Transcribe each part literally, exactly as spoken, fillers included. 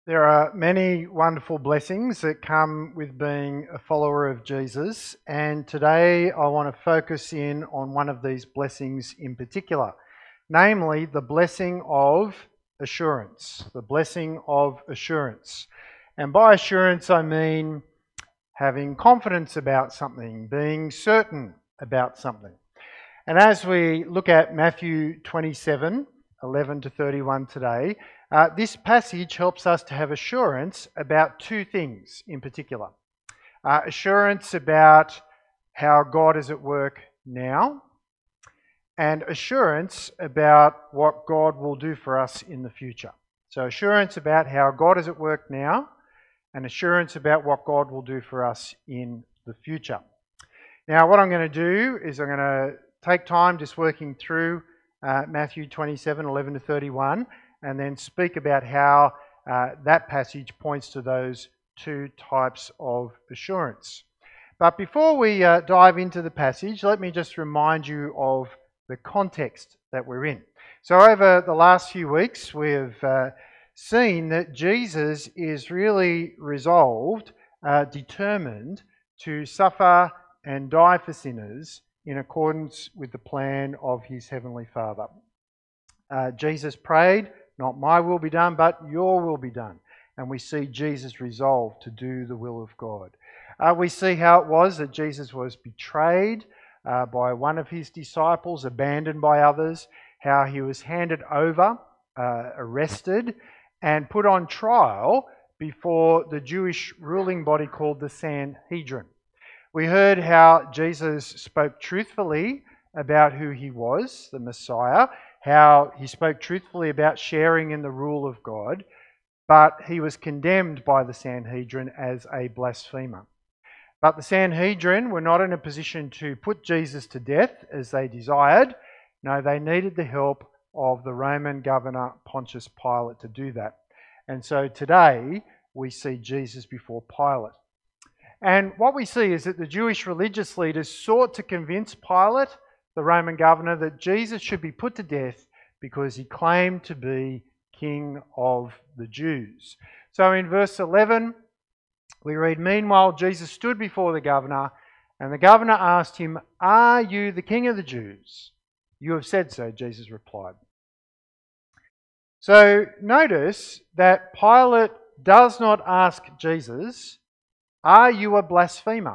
There are many wonderful blessings that come with being a follower of Jesus, and today I want to focus in on one of these blessings in particular, namely the blessing of assurance. The blessing of assurance. And by assurance, I mean having confidence about something, being certain about something. And as we look at Matthew twenty-seven, eleven to thirty-one today, uh, this passage helps us to have assurance about two things in particular. Uh, assurance about how God is at work now, and assurance about what God will do for us in the future. So, assurance about how God is at work now, and assurance about what God will do for us in the future. Now, what I'm going to do is I'm going to take time just working through uh, Matthew twenty-seven, eleven to thirty-one, and then speak about how uh, that passage points to those two types of assurance. But before we uh, dive into the passage, let me just remind you of the context that we're in. So over the last few weeks, we've uh, seen that Jesus is really resolved, uh, determined to suffer and die for sinners in accordance with the plan of his heavenly Father. Uh, Jesus prayed, "Not my will be done, but your will be done." And we see Jesus resolved to do the will of God. Uh, we see how it was that Jesus was betrayed uh, by one of his disciples, abandoned by others, how he was handed over, uh, arrested, and put on trial before the Jewish ruling body called the Sanhedrin. We heard how Jesus spoke truthfully about who he was, the Messiah, how he spoke truthfully about sharing in the rule of God, but he was condemned by the Sanhedrin as a blasphemer. But the Sanhedrin were not in a position to put Jesus to death as they desired. No, they needed the help of the Roman governor Pontius Pilate to do that. And so today we see Jesus before Pilate. And what we see is that the Jewish religious leaders sought to convince Pilate, the Roman governor, that Jesus should be put to death because he claimed to be King of the Jews. So in verse eleven, we read, "Meanwhile, Jesus stood before the governor, and the governor asked him, 'Are you the King of the Jews?' 'You have said so,' Jesus replied." So notice that Pilate does not ask Jesus, "Are you a blasphemer?"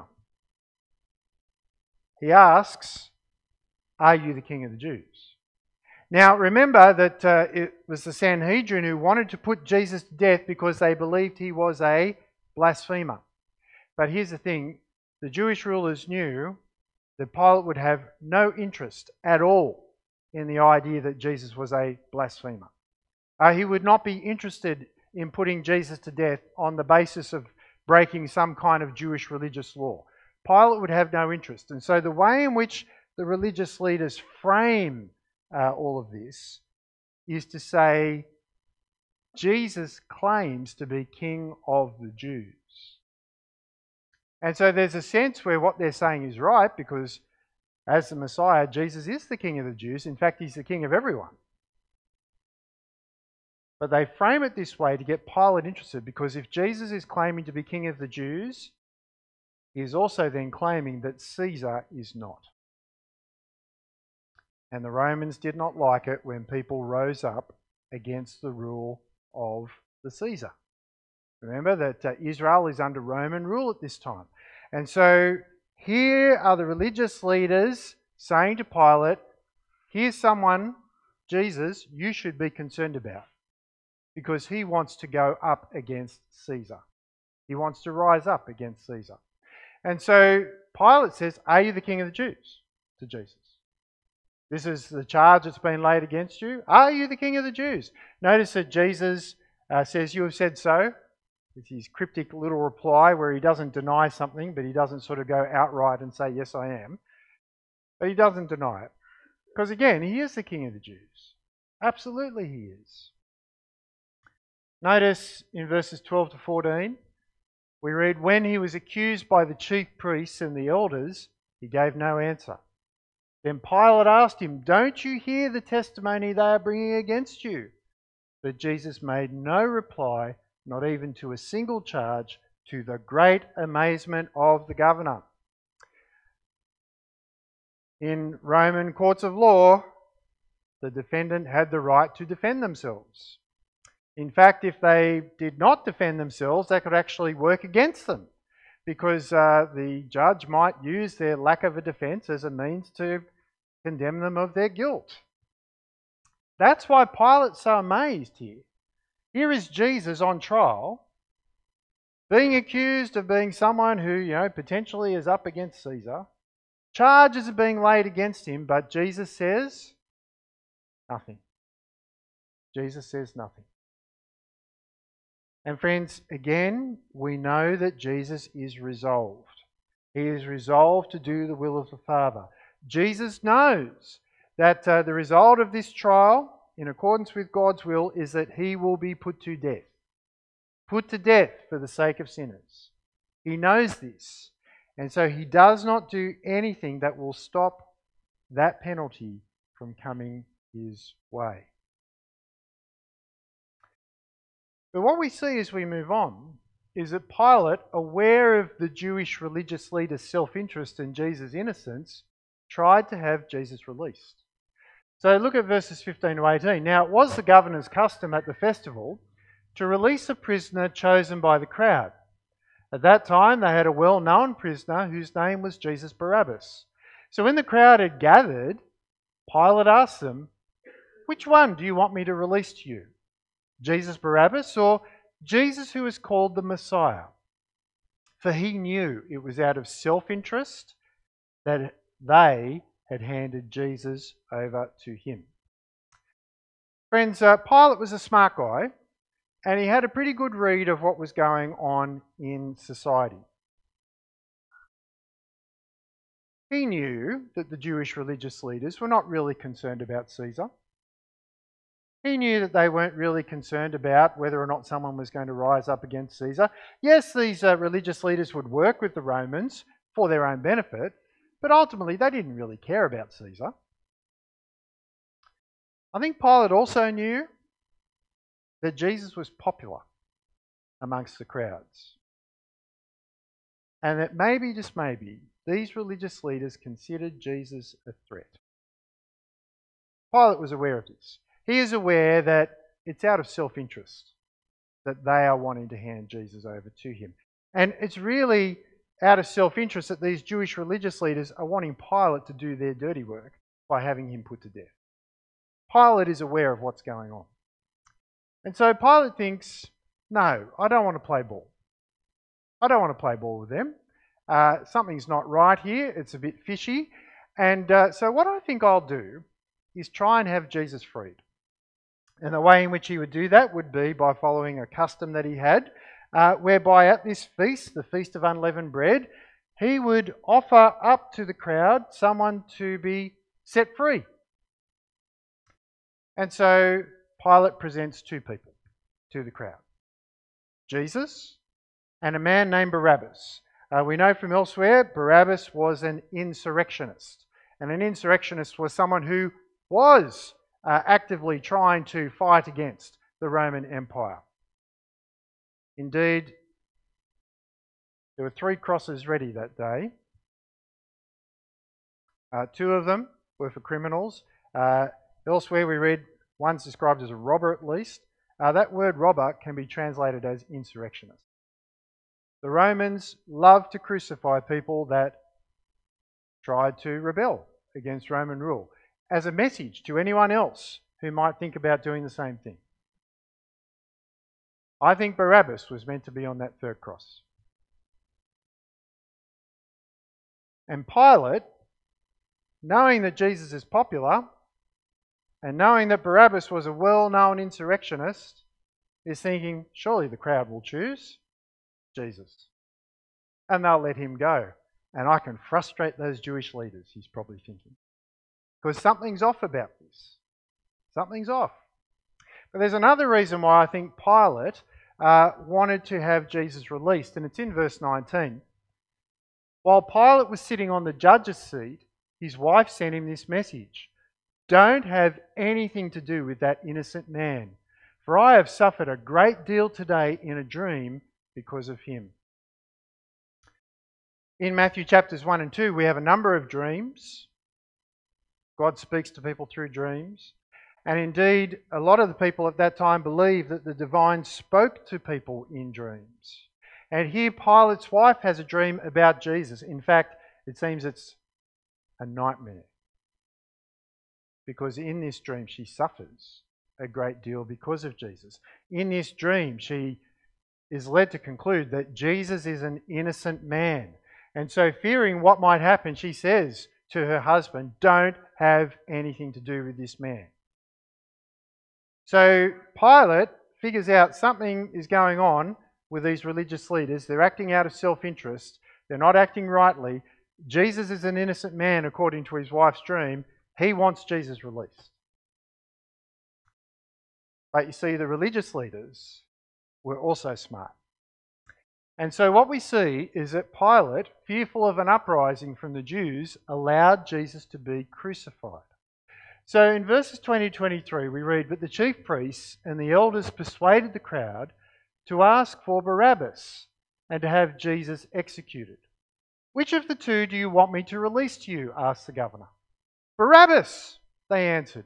He asks, "Are you the King of the Jews?" Now remember that uh, it was the Sanhedrin who wanted to put Jesus to death because they believed he was a blasphemer. But here's the thing, the Jewish rulers knew that Pilate would have no interest at all in the idea that Jesus was a blasphemer. Uh, he would not be interested in putting Jesus to death on the basis of breaking some kind of Jewish religious law. Pilate would have no interest. And so the way in which the religious leaders frame uh, all of this is to say, Jesus claims to be King of the Jews. And so there's a sense where what they're saying is right, because as the Messiah, Jesus is the King of the Jews. In fact, he's the King of everyone. But they frame it this way to get Pilate interested, because if Jesus is claiming to be King of the Jews, he is also then claiming that Caesar is not. And the Romans did not like it when people rose up against the rule of the Caesar. Remember that uh, Israel is under Roman rule at this time. And so here are the religious leaders saying to Pilate, here's someone, Jesus, you should be concerned about, because he wants to go up against Caesar. He wants to rise up against Caesar. And so Pilate says, "Are you the King of the Jews?" to Jesus. This is the charge that's been laid against you. Are you the King of the Jews? Notice that Jesus uh, says, "You have said so." It's his cryptic little reply where he doesn't deny something, but he doesn't sort of go outright and say, "Yes, I am." But he doesn't deny it. Because again, he is the King of the Jews. Absolutely he is. Notice in verses twelve to fourteen, we read, "When he was accused by the chief priests and the elders, he gave no answer. Then Pilate asked him, 'Don't you hear the testimony they are bringing against you?' But Jesus made no reply, not even to a single charge, to the great amazement of the governor. In Roman courts of law, the defendant had the right to defend themselves. In fact, if they did not defend themselves, that could actually work against them, because uh, the judge might use their lack of a defence as a means to condemn them of their guilt. That's why Pilate's so amazed here. Here is Jesus on trial, being accused of being someone who, you know, potentially is up against Caesar. Charges are being laid against him, but Jesus says nothing. Jesus says nothing. And friends, again, we know that Jesus is resolved. He is resolved to do the will of the Father. Jesus knows that uh, the result of this trial, in accordance with God's will, is that he will be put to death. Put to death for the sake of sinners. He knows this. And so he does not do anything that will stop that penalty from coming his way. But what we see as we move on is that Pilate, aware of the Jewish religious leaders' self-interest in Jesus' innocence, tried to have Jesus released. So look at verses fifteen to eighteen. Now it was the governor's custom at the festival to release a prisoner chosen by the crowd. At that time they had a well-known prisoner whose name was Jesus Barabbas. So when the crowd had gathered, Pilate asked them, "Which one do you want me to release to you? Jesus Barabbas or Jesus who is called the Messiah?" For he knew it was out of self-interest that they had handed Jesus over to him. Friends, uh, Pilate was a smart guy, and he had a pretty good read of what was going on in society. He knew that the Jewish religious leaders were not really concerned about Caesar. He knew that they weren't really concerned about whether or not someone was going to rise up against Caesar. Yes, these uh, religious leaders would work with the Romans for their own benefit, but ultimately they didn't really care about Caesar. I think Pilate also knew that Jesus was popular amongst the crowds. And that maybe, just maybe, these religious leaders considered Jesus a threat. Pilate was aware of this. He is aware that it's out of self-interest that they are wanting to hand Jesus over to him. And it's really out of self-interest that these Jewish religious leaders are wanting Pilate to do their dirty work by having him put to death. Pilate is aware of what's going on. And so Pilate thinks, no, I don't want to play ball. I don't want to play ball with them. Uh, something's not right here. It's a bit fishy. And uh, so what I think I'll do is try and have Jesus freed. And the way in which he would do that would be by following a custom that he had, uh, whereby at this feast, the Feast of Unleavened Bread, he would offer up to the crowd someone to be set free. And so Pilate presents two people to the crowd, Jesus and a man named Barabbas. Uh, we know from elsewhere Barabbas was an insurrectionist, and an insurrectionist was someone who was uh, actively trying to fight against the Roman Empire. Indeed, there were three crosses ready that day. Uh, two of them were for criminals. Uh, elsewhere we read one's described as a robber at least. Uh, that word robber can be translated as insurrectionist. The Romans loved to crucify people that tried to rebel against Roman rule as a message to anyone else who might think about doing the same thing. I think Barabbas was meant to be on that third cross. And Pilate, knowing that Jesus is popular, and knowing that Barabbas was a well-known insurrectionist, is thinking, surely the crowd will choose Jesus. And they'll let him go. And I can frustrate those Jewish leaders, he's probably thinking. Because something's off about this. Something's off. But there's another reason why I think Pilate uh, wanted to have Jesus released, and it's in verse nineteen. While Pilate was sitting on the judge's seat, his wife sent him this message: "Don't have anything to do with that innocent man, For I have suffered a great deal today in a dream because of him. In Matthew chapters one and two, we have a number of dreams. God speaks to people through dreams. And indeed, a lot of the people at that time believed that the divine spoke to people in dreams. And here Pilate's wife has a dream about Jesus. In fact, it seems it's a nightmare. Because in this dream she suffers a great deal because of Jesus. In this dream she is led to conclude that Jesus is an innocent man. And so, fearing what might happen, she says to her husband, "Don't have anything to do with this man." So Pilate figures out something is going on with these religious leaders. They're acting out of self-interest. They're not acting rightly. Jesus is an innocent man according to his wife's dream. He wants Jesus released. But you see, the religious leaders were also smart. And so what we see is that Pilate, fearful of an uprising from the Jews, allowed Jesus to be crucified. So in verses twenty to twenty-three we read, "But the chief priests and the elders persuaded the crowd to ask for Barabbas and to have Jesus executed. 'Which of the two do you want me to release to you?' asked the governor. 'Barabbas,' they answered.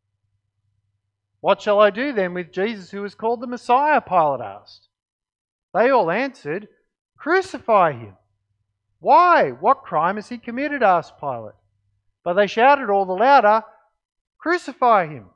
'What shall I do then with Jesus who is called the Messiah?' Pilate asked. They all answered, 'Crucify him.' 'Why? What crime has he committed?' asked Pilate. But they shouted all the louder, 'Crucify him.'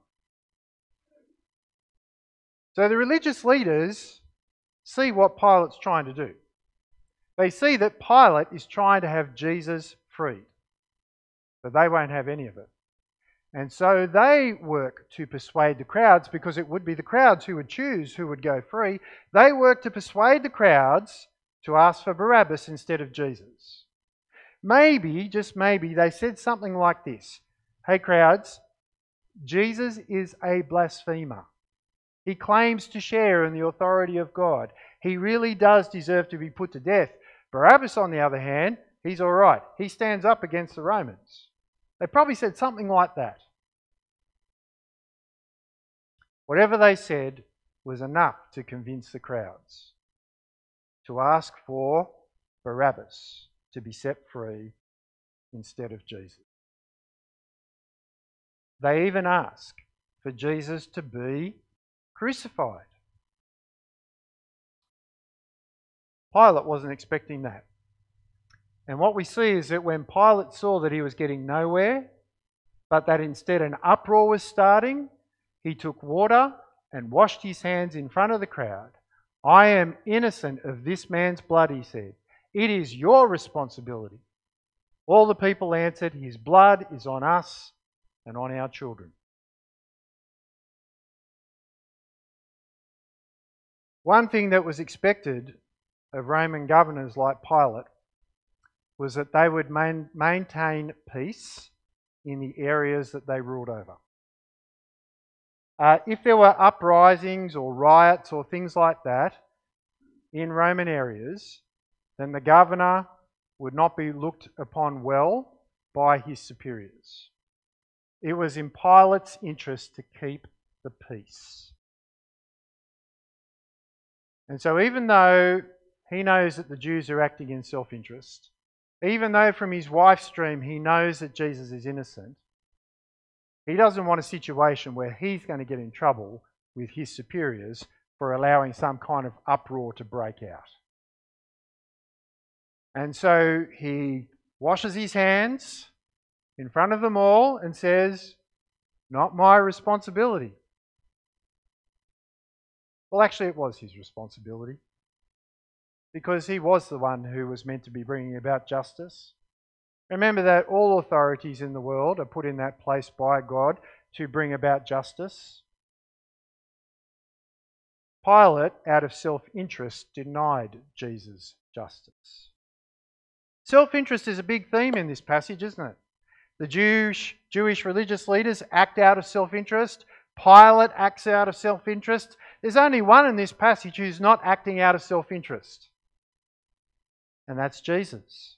So the religious leaders see what Pilate's trying to do. They see that Pilate is trying to have Jesus freed, but they won't have any of it. And so they work to persuade the crowds, because it would be the crowds who would choose who would go free. They work to persuade the crowds to ask for Barabbas instead of Jesus. Maybe, just maybe, they said something like this: "Hey crowds, Jesus is a blasphemer. He claims to share in the authority of God. He really does deserve to be put to death. Barabbas, on the other hand, he's all right. He stands up against the Romans." They probably said something like that. Whatever they said was enough to convince the crowds to ask for Barabbas to be set free instead of Jesus. They even ask for Jesus to be crucified. Pilate wasn't expecting that. And what we see is that when Pilate saw that he was getting nowhere, but that instead an uproar was starting, he took water and washed his hands in front of the crowd. "I am innocent of this man's blood," he said. "It is your responsibility." All the people answered, "His blood is on us and on our children." One thing that was expected of Roman governors like Pilate was that they would main, maintain peace in the areas that they ruled over. Uh, if there were uprisings or riots or things like that in Roman areas, then the governor would not be looked upon well by his superiors. It was in Pilate's interest to keep the peace. And so even though he knows that the Jews are acting in self-interest, even though from his wife's dream he knows that Jesus is innocent, he doesn't want a situation where he's going to get in trouble with his superiors for allowing some kind of uproar to break out. And so he washes his hands in front of them all and says, "Not my responsibility." Well, actually it was his responsibility, because he was the one who was meant to be bringing about justice. Remember that all authorities in the world are put in that place by God to bring about justice. Pilate, out of self-interest, denied Jesus justice. Self-interest is a big theme in this passage, isn't it? The Jewish, Jewish religious leaders act out of self-interest. Pilate acts out of self-interest. There's only one in this passage who's not acting out of self-interest, and that's Jesus,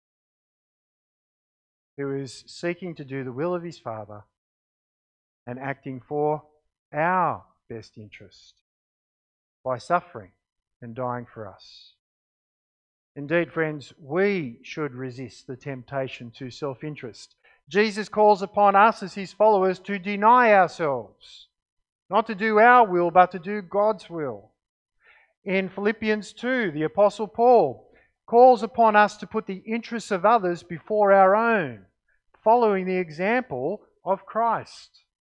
who is seeking to do the will of his Father and acting for our best interest by suffering and dying for us. Indeed, friends, we should resist the temptation to self-interest. Jesus calls upon us as his followers to deny ourselves, not to do our will, but to do God's will. In Philippians two, the Apostle Paul calls upon us to put the interests of others before our own, following the example of Christ.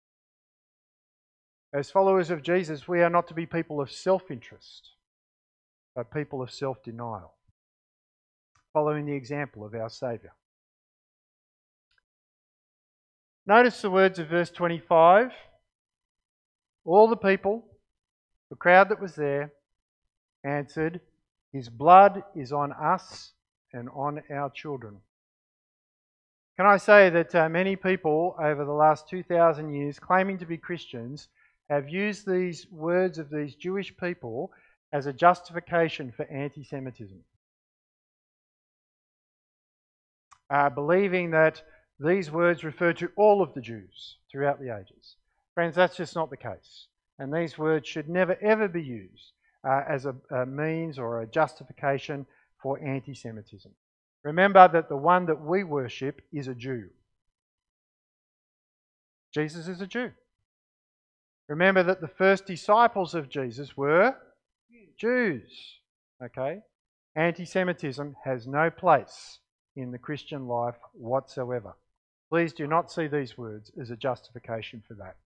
As followers of Jesus, we are not to be people of self-interest, but people of self-denial, following the example of our Saviour. Notice the words of verse twenty-five. All the people, the crowd that was there, answered, "His blood is on us and on our children." Can I say that uh, many people over the last two thousand years, claiming to be Christians, have used these words of these Jewish people as a justification for anti-Semitism. Uh, believing that these words refer to all of the Jews throughout the ages. Friends, that's just not the case. And these words should never ever be used uh, as a, a means or a justification for anti-Semitism. Remember that the one that we worship is a Jew. Jesus is a Jew. Remember that the first disciples of Jesus were Jews. Okay? Anti-Semitism has no place in the Christian life whatsoever. Please do not see these words as a justification for that.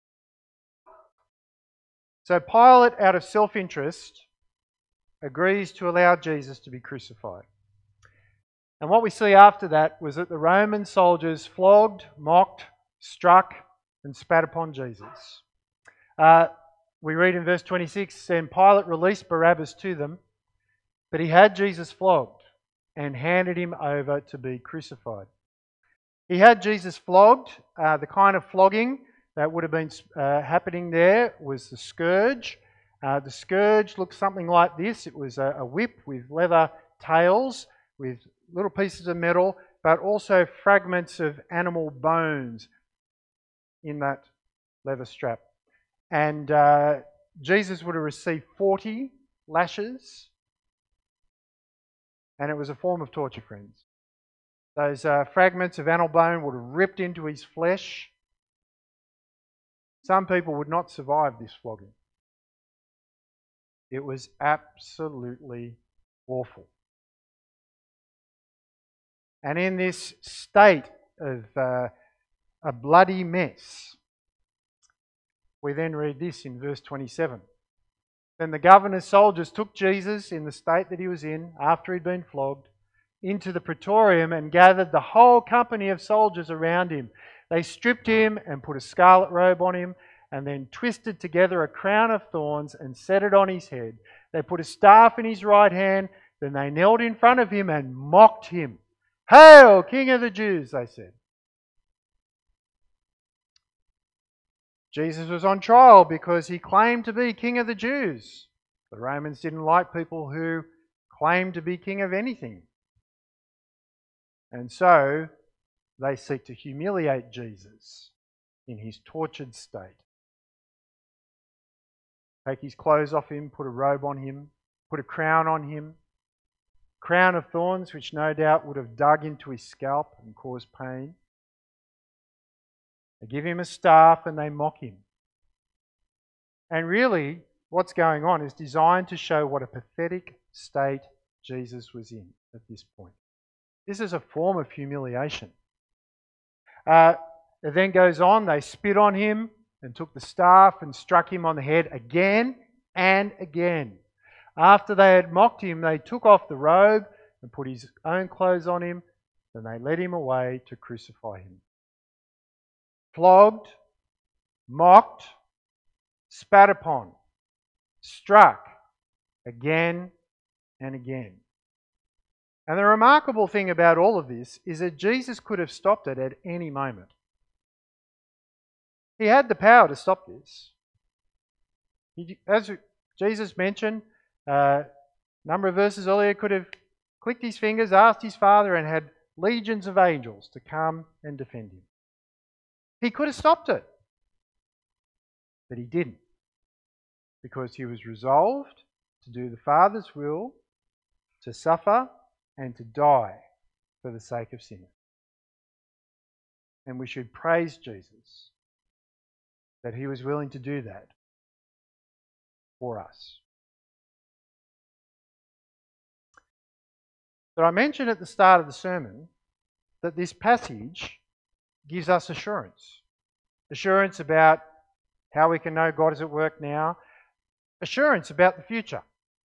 So Pilate, out of self-interest, agrees to allow Jesus to be crucified. And what we see after that was that the Roman soldiers flogged, mocked, struck, and spat upon Jesus. Uh, we read in verse twenty-six, "And Pilate released Barabbas to them, but he had Jesus flogged and handed him over to be crucified." He had Jesus flogged. Uh, the kind of flogging that would have been uh, happening there was the scourge. Uh, the scourge looked something like this. It was a, a whip with leather tails, with little pieces of metal, but also fragments of animal bones in that leather strap. And uh, Jesus would have received forty lashes, and it was a form of torture, friends. Those uh, fragments of animal bone would have ripped into his flesh. Some people would not survive this flogging. It was absolutely awful. And in this state of uh, a bloody mess, we then read this in verse twenty-seven. "Then the governor's soldiers took Jesus in the state that he was in, after he'd been flogged, into the praetorium and gathered the whole company of soldiers around him. They stripped him and put a scarlet robe on him, and then twisted together a crown of thorns and set it on his head. They put a staff in his right hand, then they knelt in front of him and mocked him. 'Hail, King of the Jews,' they said." Jesus was on trial because he claimed to be King of the Jews. The Romans didn't like people who claimed to be king of anything. And so they seek to humiliate Jesus in his tortured state. Take his clothes off him, put a robe on him, put a crown on him, crown of thorns, which no doubt would have dug into his scalp and caused pain. They give him a staff and they mock him. And really, what's going on is designed to show what a pathetic state Jesus was in at this point. This is a form of humiliation. Uh, it then goes on, they spit on him and took the staff and struck him on the head again and again. After they had mocked him, they took off the robe and put his own clothes on him. Then they led him away to crucify him. Flogged, mocked, spat upon, struck again and again. And the remarkable thing about all of this is that Jesus could have stopped it at any moment. He had the power to stop this. He, as Jesus mentioned uh, a number of verses earlier, could have clicked his fingers, asked his Father, and had legions of angels to come and defend him. He could have stopped it, but he didn't. because he was resolved to do the Father's will, to suffer and to die for the sake of sinners. And we should praise Jesus that he was willing to do that for us. But I mentioned at the start of the sermon that this passage gives us assurance. Assurance about how we can know God is at work now. Assurance about the future.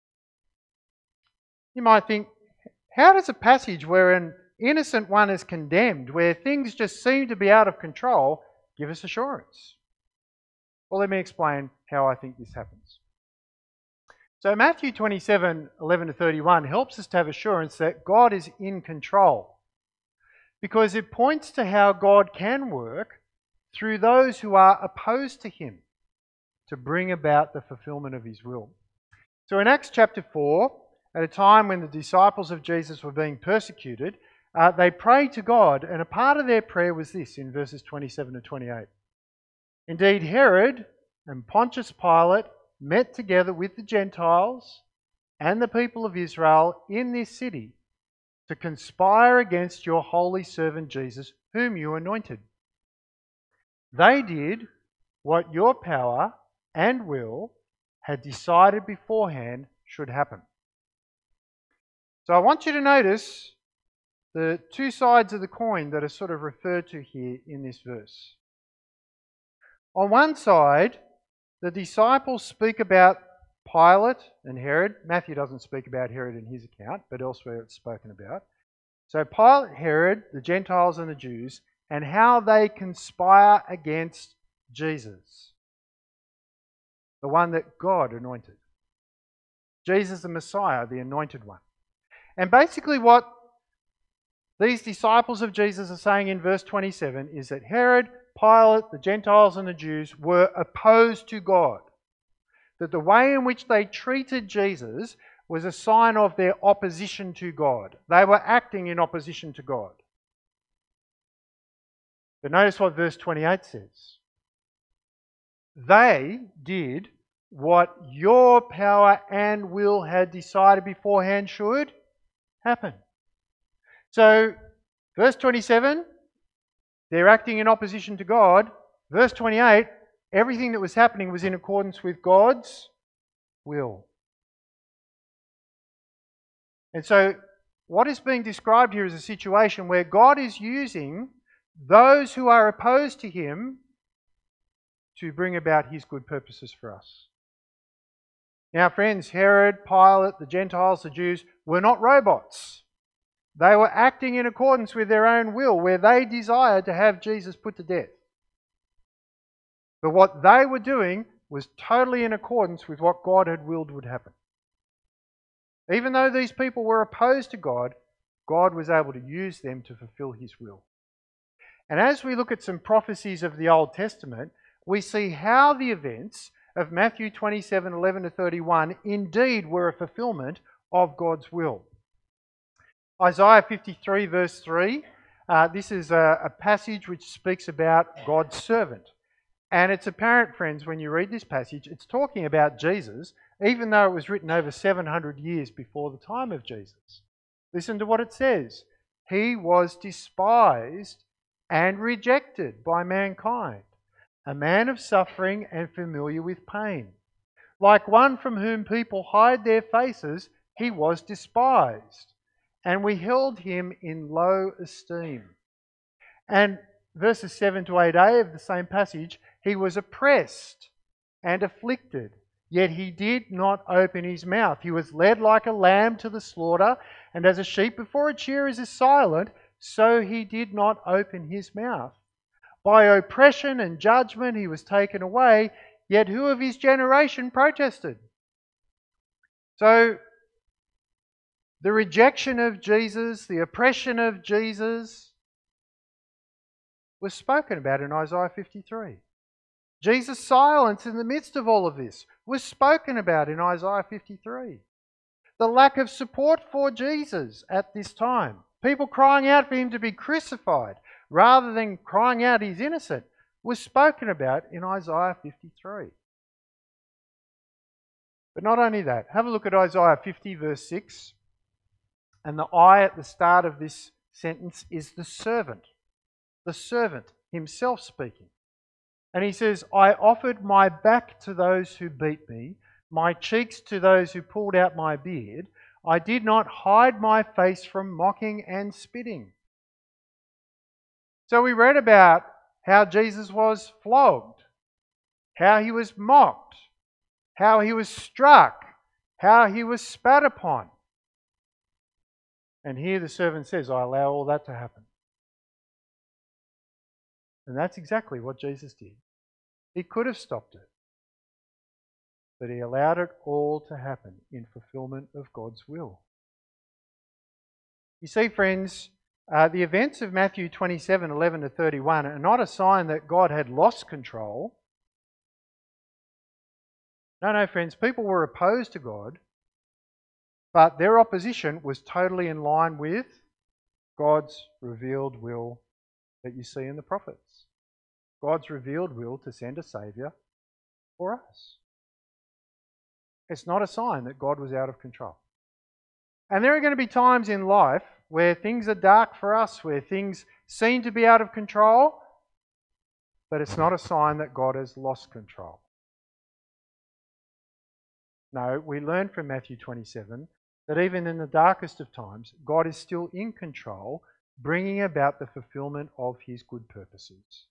You might think, how does a passage where an innocent one is condemned, where things just seem to be out of control, give us assurance? Well, let me explain how I think this happens. So Matthew twenty-seven, eleven to thirty-one helps us to have assurance that God is in control, because it points to how God can work through those who are opposed to him to bring about the fulfillment of his will. So in Acts chapter four, at a time when the disciples of Jesus were being persecuted, uh, they prayed to God, and a part of their prayer was this in verses twenty-seven to twenty-eight. Indeed, Herod and Pontius Pilate met together with the Gentiles and the people of Israel in this city to conspire against your holy servant Jesus, whom you anointed. They did what your power and will had decided beforehand should happen. So I want you to notice the two sides of the coin that are sort of referred to here in this verse. On one side, the disciples speak about Pilate and Herod. Matthew doesn't speak about Herod in his account, but elsewhere it's spoken about. So Pilate, Herod, the Gentiles and the Jews, and how they conspire against Jesus, the one that God anointed. Jesus the Messiah, the anointed one. And basically what these disciples of Jesus are saying in verse twenty-seven is that Herod, Pilate, the Gentiles and the Jews were opposed to God. That the way in which they treated Jesus was a sign of their opposition to God. They were acting in opposition to God. But notice what verse twenty-eight says. They did what your power and will had decided beforehand should happen. So, verse twenty-seven, they're acting in opposition to God. Verse twenty-eight, everything that was happening was in accordance with God's will. And so, what is being described here is a situation where God is using those who are opposed to him to bring about his good purposes for us. Now, friends, Herod, Pilate, the Gentiles, the Jews were not robots. They were acting in accordance with their own will, where they desired to have Jesus put to death. But what they were doing was totally in accordance with what God had willed would happen. Even though these people were opposed to God, God was able to use them to fulfill his will. And as we look at some prophecies of the Old Testament, we see how the events of Matthew twenty-seven, eleven to thirty-one indeed were a fulfillment of God's will. Isaiah fifty-three verse three, uh, this is a, a passage which speaks about God's servant. And it's apparent, friends, when you read this passage, it's talking about Jesus, even though it was written over seven hundred years before the time of Jesus. Listen to what it says. He was despised and rejected by mankind, a man of suffering and familiar with pain. Like one from whom people hide their faces, he was despised, and we held him in low esteem. And verses seven to eight a of the same passage, he was oppressed and afflicted, yet he did not open his mouth. He was led like a lamb to the slaughter, and as a sheep before its shearers is silent, so he did not open his mouth. By oppression and judgment he was taken away, yet who of his generation protested? So, the rejection of Jesus, the oppression of Jesus, was spoken about in Isaiah fifty-three. Jesus' silence in the midst of all of this was spoken about in Isaiah fifty-three. The lack of support for Jesus at this time, people crying out for him to be crucified rather than crying out he's innocent, was spoken about in Isaiah fifty-three. But not only that, have a look at Isaiah fifty, verse six. And the I at the start of this sentence is the servant. The servant himself speaking. And he says, I offered my back to those who beat me, my cheeks to those who pulled out my beard. I did not hide my face from mocking and spitting. So we read about how Jesus was flogged, how he was mocked, how he was struck, how he was spat upon. And here the servant says, I allow all that to happen. And that's exactly what Jesus did. He could have stopped it, but he allowed it all to happen in fulfillment of God's will. You see, friends, uh, the events of Matthew twenty-seven, eleven to thirty-one are not a sign that God had lost control. No, no, friends, people were opposed to God, but their opposition was totally in line with God's revealed will that you see in the prophets. God's revealed will to send a Saviour for us. It's not a sign that God was out of control. And there are going to be times in life where things are dark for us, where things seem to be out of control, but it's not a sign that God has lost control. No, we learn from Matthew twenty-seven that even in the darkest of times, God is still in control, bringing about the fulfillment of his good purposes.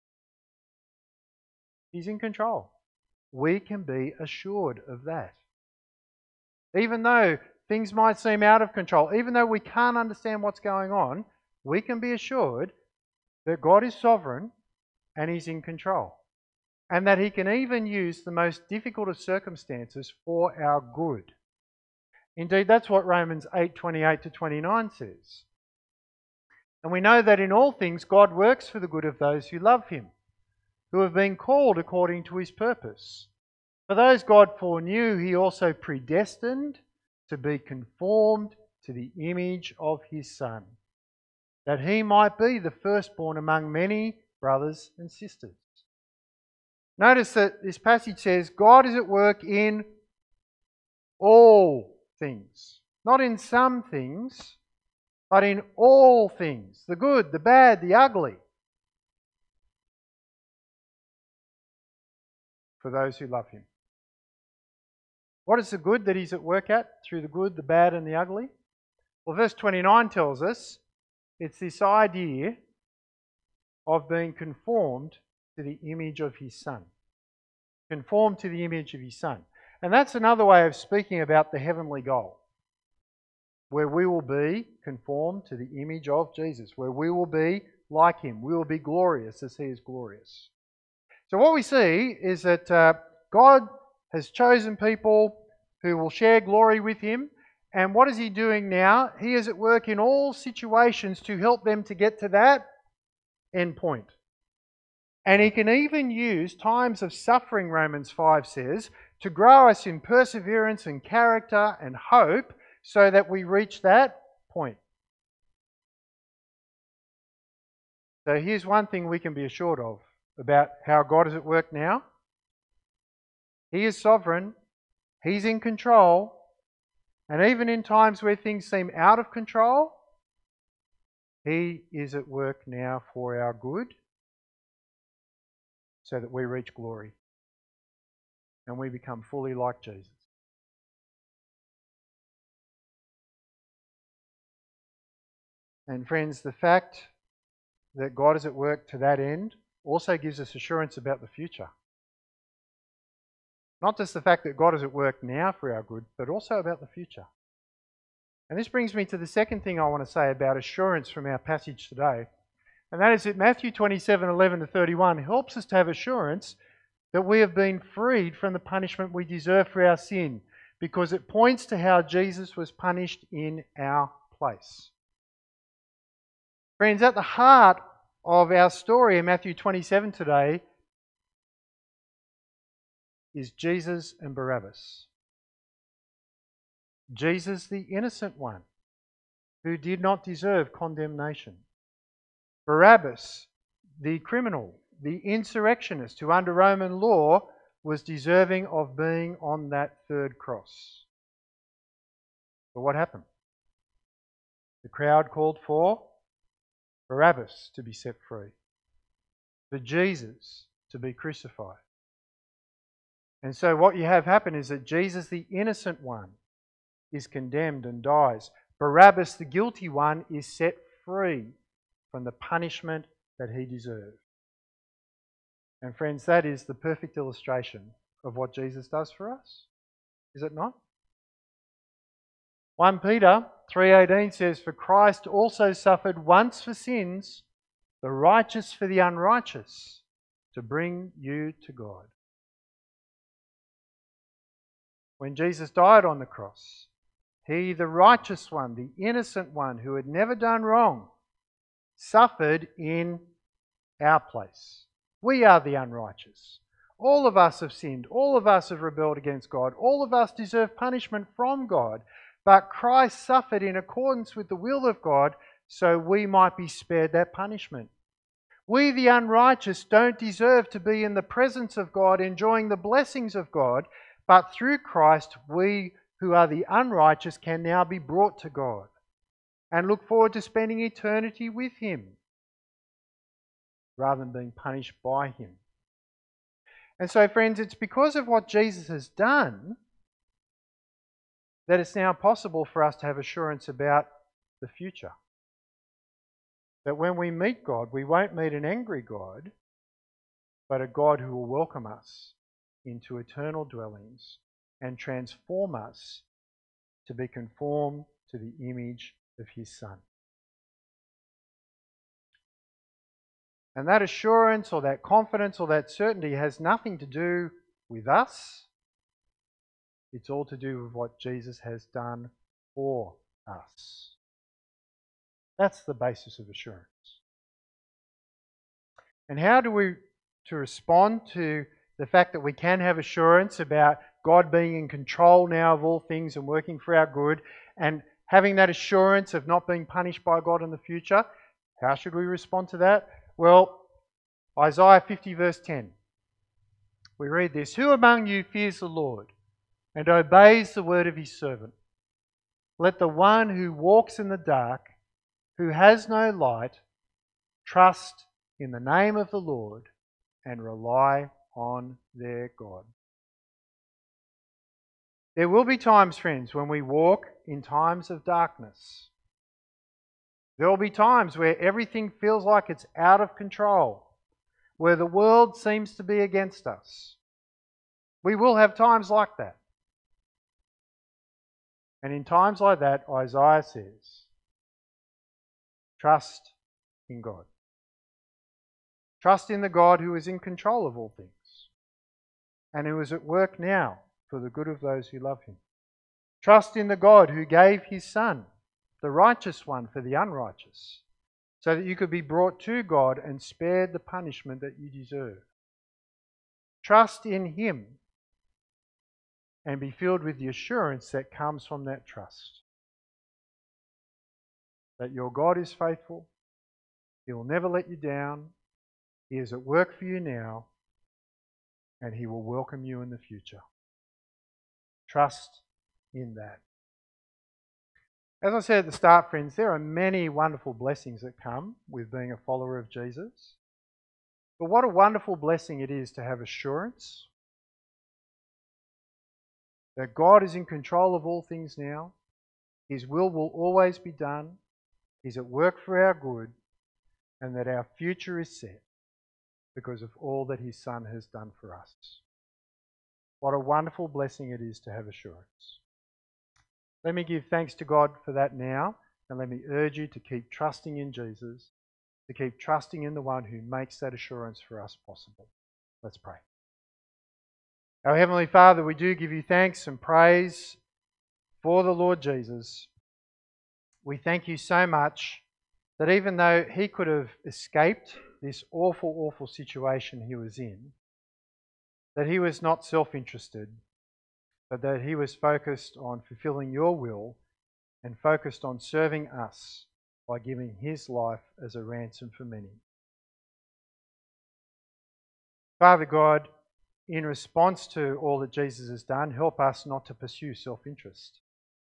He's in control. We can be assured of that. Even though things might seem out of control, even though we can't understand what's going on, we can be assured that God is sovereign and he's in control. And that he can even use the most difficult of circumstances for our good. Indeed, that's what Romans eight, twenty-eight to twenty-nine says. And we know that in all things God works for the good of those who love him, who have been called according to his purpose. For those God foreknew, he also predestined to be conformed to the image of his Son, that he might be the firstborn among many brothers and sisters. Notice that this passage says God is at work in all things. Not in some things, but in all things. The good, the bad, the ugly. For those who love him. What is the good that he's at work at through the good, the bad and the ugly? Well, verse twenty-nine tells us it's this idea of being conformed to the image of his Son. Conformed to the image of his Son. And that's another way of speaking about the heavenly goal, where we will be conformed to the image of Jesus, where we will be like him. We will be glorious as he is glorious. So what we see is that uh, God has chosen people who will share glory with him. And what is he doing now? He is at work in all situations to help them to get to that end point. And he can even use times of suffering, Romans five says, to grow us in perseverance and character and hope so that we reach that point. So here's one thing we can be assured of about how God is at work now. He is sovereign. He's in control. And even in times where things seem out of control, he is at work now for our good so that we reach glory and we become fully like Jesus. And friends, the fact that God is at work to that end also gives us assurance about the future. Not just the fact that God is at work now for our good, but also about the future. And this brings me to the second thing I want to say about assurance from our passage today. And that is that Matthew twenty-seven, eleven to thirty-one helps us to have assurance that we have been freed from the punishment we deserve for our sin, because it points to how Jesus was punished in our place. Friends, at the heart of our story in Matthew twenty-seven today is Jesus and Barabbas. Jesus, the innocent one, who did not deserve condemnation. Barabbas, the criminal, the insurrectionist, who under Roman law was deserving of being on that third cross. But what happened? The crowd called for Barabbas to be set free, for Jesus to be crucified. And so what you have happen is that Jesus, the innocent one, is condemned and dies. Barabbas, the guilty one, is set free from the punishment that he deserved. And friends, that is the perfect illustration of what Jesus does for us. Is it not? First Peter three eighteen says, "For Christ also suffered once for sins, the righteous for the unrighteous, to bring you to God." When Jesus died on the cross, he, the righteous one, the innocent one who had never done wrong, suffered in our place. We are the unrighteous. All of us have sinned. All of us have rebelled against God. All of us deserve punishment from God. But Christ suffered in accordance with the will of God so we might be spared that punishment. We, the unrighteous, don't deserve to be in the presence of God, enjoying the blessings of God, but through Christ, we who are the unrighteous can now be brought to God and look forward to spending eternity with Him rather than being punished by Him. And so, friends, it's because of what Jesus has done that it's now possible for us to have assurance about the future. That when we meet God, we won't meet an angry God, but a God who will welcome us into eternal dwellings and transform us to be conformed to the image of His Son. And that assurance or that confidence or that certainty has nothing to do with us. It's all to do with what Jesus has done for us. That's the basis of assurance. And how do we to respond to the fact that we can have assurance about God being in control now of all things and working for our good, and having that assurance of not being punished by God in the future? How should we respond to that? Well, Isaiah fifty verse ten. We read this: "Who among you fears the Lord and obeys the word of His servant? Let the one who walks in the dark, who has no light, trust in the name of the Lord and rely on their God." There will be times, friends, when we walk in times of darkness. There will be times where everything feels like it's out of control, where the world seems to be against us. We will have times like that. And in times like that, Isaiah says, trust in God. Trust in the God who is in control of all things and who is at work now for the good of those who love Him. Trust in the God who gave His Son, the righteous one, for the unrighteous, so that you could be brought to God and spared the punishment that you deserve. Trust in Him and be filled with the assurance that comes from that trust. That your God is faithful, He will never let you down, He is at work for you now, and He will welcome you in the future. Trust in that. As I said at the start, friends, there are many wonderful blessings that come with being a follower of Jesus. But what a wonderful blessing it is to have assurance that God is in control of all things now. His will will always be done. He's at work for our good, and that our future is set because of all that His Son has done for us. What a wonderful blessing it is to have assurance. Let me give thanks to God for that now, and let me urge you to keep trusting in Jesus, to keep trusting in the one who makes that assurance for us possible. Let's pray. Our Heavenly Father, we do give You thanks and praise for the Lord Jesus. We thank You so much that even though He could have escaped this awful, awful situation He was in, that He was not self-interested, but that He was focused on fulfilling Your will and focused on serving us by giving His life as a ransom for many. Father God, in response to all that Jesus has done, help us not to pursue self-interest.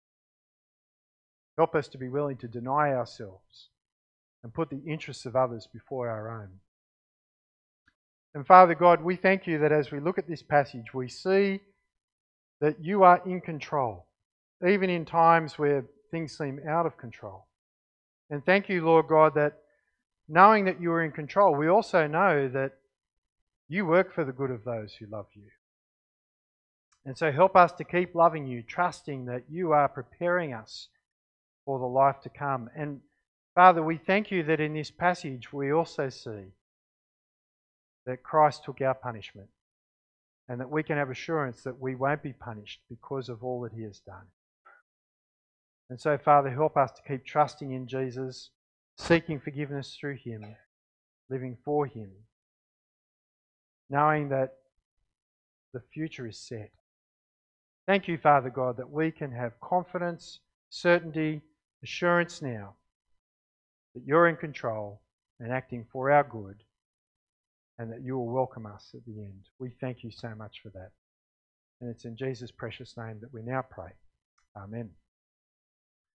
Help us to be willing to deny ourselves and put the interests of others before our own. And Father God, we thank you that as we look at this passage, we see that you are in control, even in times where things seem out of control. And thank you, Lord God, that knowing that you are in control, we also know that you work for the good of those who love you. And so help us to keep loving you, trusting that you are preparing us for the life to come. And Father, we thank you that in this passage we also see that Christ took our punishment and that we can have assurance that we won't be punished because of all that he has done. And so, Father, help us to keep trusting in Jesus, seeking forgiveness through him, living for him, knowing that the future is set. Thank you, Father God, that we can have confidence, certainty, assurance now that you're in control and acting for our good, and that you will welcome us at the end. We thank you so much for that. And it's in Jesus' precious name that we now pray. Amen.